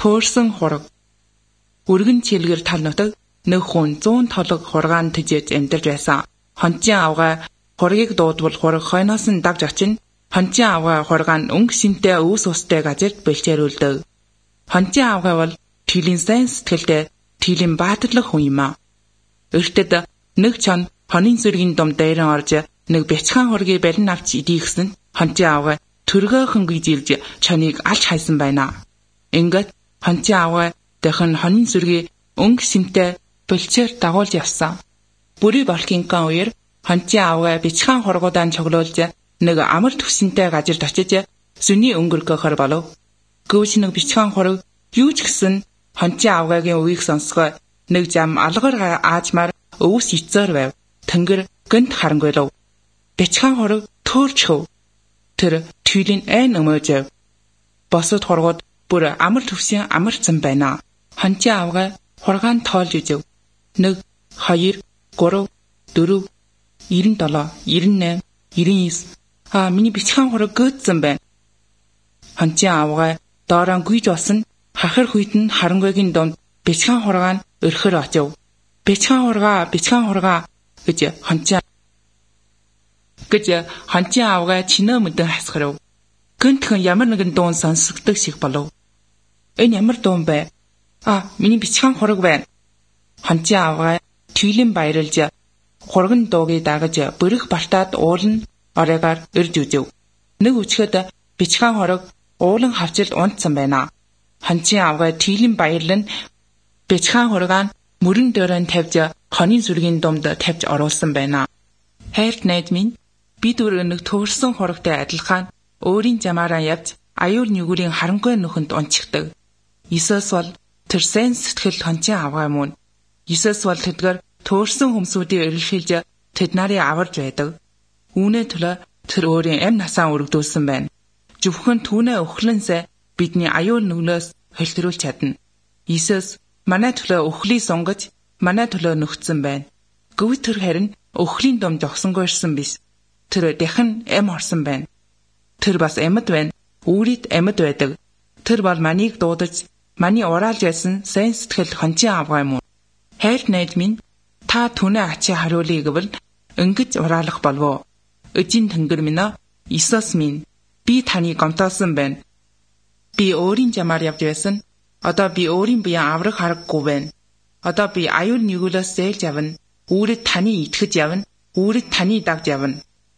Туурсан хураг. Өргөн чилгэр тал нутаг нэг хүн 100 толог хургаан төжөөж амьдарч байсан. Хончин авгай хургийг дуудвал хураг хойноос нь давж очин. Хончин авгай хургаан өнгө шинтэй өвс устай газарт бэлчээрүүлдэг. Хончин авгай бол Тилийн сайн сэтгэлтэй, Тилийн баатарлаг хүн юм аа. Өртөд нэг чон хонын зүргийн дом дээрэн орж нэг бяцхан хургийг барин авч идэх гэсэнд хончин авгай төргөөхөн гүйжилж чоныг алж хайсан байна. Ингээд хончин авгай дахин хонын зүргийг өнгө шинтэй бэлчээр дагуулж явсан. Бүрий болкинкан үер хончин авгай бяцхан хургуудаа цоглуулж нэг амар төсөнтэй газарт очиж сүний өнгөргөхөр болов. Гүвч нэг бяцхан хураг юу ч гэсэн хончин авгайгийн үгийг сонсгоо нэг зам алгар аажмаар өвс ицээр байв. Тэнгэр гэнт харангуйлав. Бяцхан хураг төөрчхөв. Тэр Тилийн айн өмөөжв. Босод хургууд бүр амар төвсөн амарцсан байна. Хончин авгай хургаан тоолж үзв. 1 2 3 4 97 98 99 миний бяцхан хураг гүйдсэн байна. Хончин авгай доороо гүйж болсон хахир хүйт нь харангуйгийн дунд бяцхан хургаан өрхөр очив. Бяцхан хургаа гэж хончин авгай чинөө мэдэн хасгарав. Гэнтхэн ямар нэгэн дуун сонсогддог шиг болов. Энэ ямар дуун бэ? Миний бяцхан хураг байна. Хончин авгай Тилийн баярлж хурган дуугийг дагаж бүрэх бартаад уулан оройгоор ирж үзв. Нэг өчгөд бяцхан хураг уулан хавчилд унтсан байна. Хончин авгай Тилийн баярлан бяцхан хургаан мөрөн дөрөнд тавьж хонын зүргийн думд тавьж оруулсан байна. Хайрт найз минь, бид нэг туурсан хурагтай адилхан өөрийн замаараа явж аюул нүгүрийн харанхуй нөхөнд унчихдаг. Есүс бол тэр сайн сэтгэл хончин авгай мөн. Есүс бол тэдгээр туурсан хүмсүүдийг эрэлхийлж тэд нарыг аварж байдаг. Үүнээ төлөө тэр өөрийн амь насаа өргөдүүлсэн байна. Зөвхөн түүнээ өхлөнсөө бидний аюул нүглөөс холтрүүлж чадна. Есүс манай төлөө өхлийг сунгаж, манай төлөө нөхцсөн байна. Гэвч тэр харин өхлийн дом зогсонгүй ирсэн биш. Тэр дахин эм орсон байна. Тэр бас амьд байна. Үүрийд амьд байдаг. Тэр бол манийг дуудаж, маний ураалж байсан сайн сэтгэл хончин авгай мөн. Хайрт найз минь, та түүнээ ачаа хариулъя гэвэл ингэж ураалах болов. Эзэн Тэнгэр минь, Иесус минь, би таныг гомтоосон байна. Би өөрийн замаар явж байсан. Одоо би өөрийн биеэ аврах хараггүй байна. Одоо би аюул нэгүүлээс зээлж явна. Үүрэг таны итгэж явна. Үүрэг таны дагж явна.